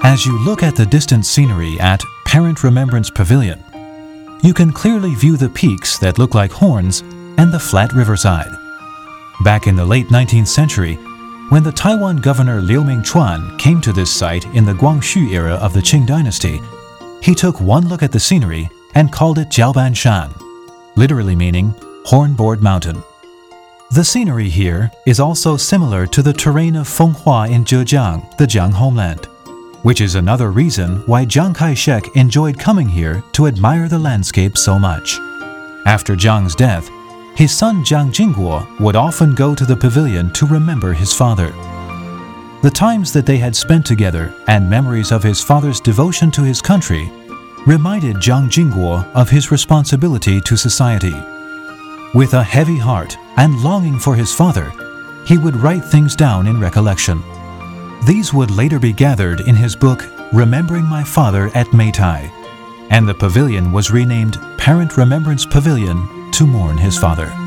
As you look at the distant scenery at Parent Remembrance Pavilion, you can clearly view the peaks that look like horns and the flat riverside. Back in the late 19th century, when the Taiwan governor Liu Mingchuan came to this site in the Guangxu era of the Qing dynasty, he took one look at the scenery and called it Jiaoban Shan, literally meaning Hornboard Mountain. The scenery here is also similar to the terrain of Fenghua in Zhejiang, the Jiang homeland, which is another reason why Chiang Kai-shek enjoyed coming here to admire the landscape so much. After Jiang's death, his son Jiang Jingguo would often go to the pavilion to remember his father. The times that they had spent together and memories of his father's devotion to his country reminded Jiang Jingguo of his responsibility to society. With a heavy heart and longing for his father, he would write things down in recollection. These would later be gathered in his book, Remembering My Father at Meitai, and the pavilion was renamed Parent Remembrance Pavilion to mourn his father.